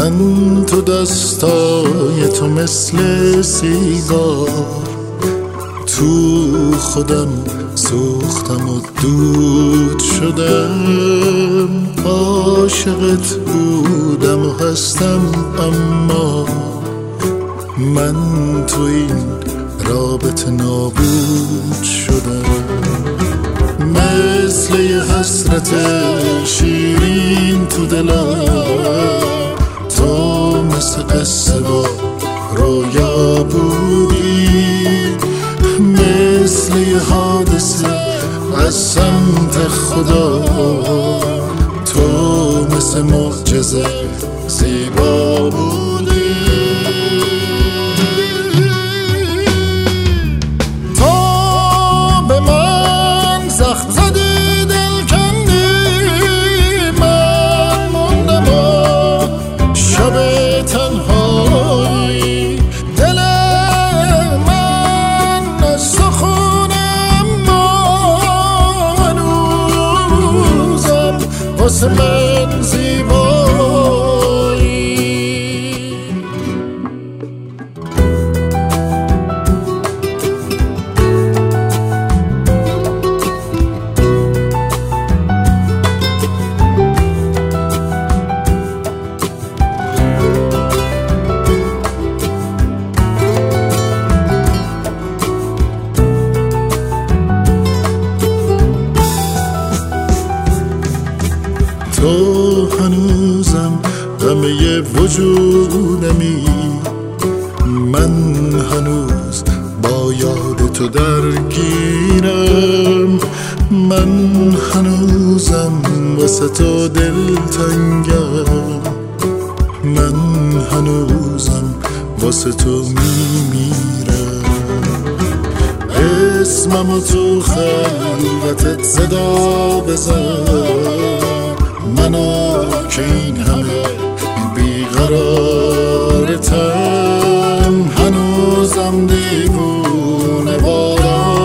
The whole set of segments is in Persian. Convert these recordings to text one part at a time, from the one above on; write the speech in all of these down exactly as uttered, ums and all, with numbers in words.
من تو دستای تو مثل سیگار، تو خودم سوختم و دود شدم. عاشقت بودم و هستم، اما من تو این رابطه نابود شدم. مثل یه حسرت شیرین تو دلم، تو مثل قصه با رویا بودی. مثل یه حادثه از سمت خدا، تو مثل معجزه زیبا بودی. واسه من زیبایی، تو هنوزم غمه وجودمی. من هنوز با یاد تو درگیرم. من هنوزم واسه تو دلتنگم. من هنوزم واسه تو میمیرم. اسممو تو خلوتت صدا بزن، منو که این همه بیقرارتم. هنوزم دیوونه با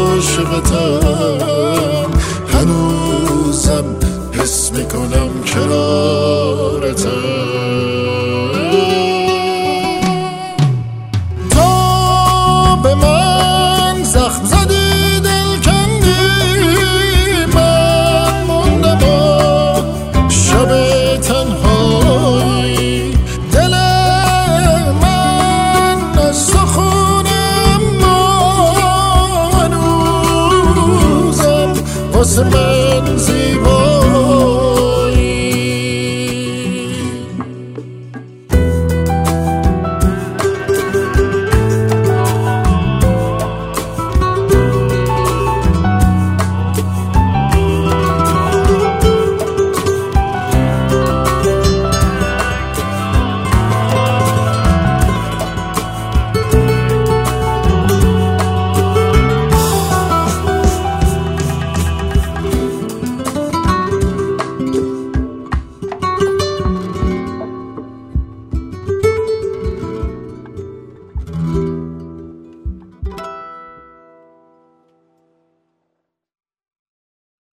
عاشقتم، هنوزم حس میکنم کنارتم. تو به من زخم زدی، دل کندی، من موندم شب تنهایی. دل من از تو خونم، هنوزم واسه من زیبا.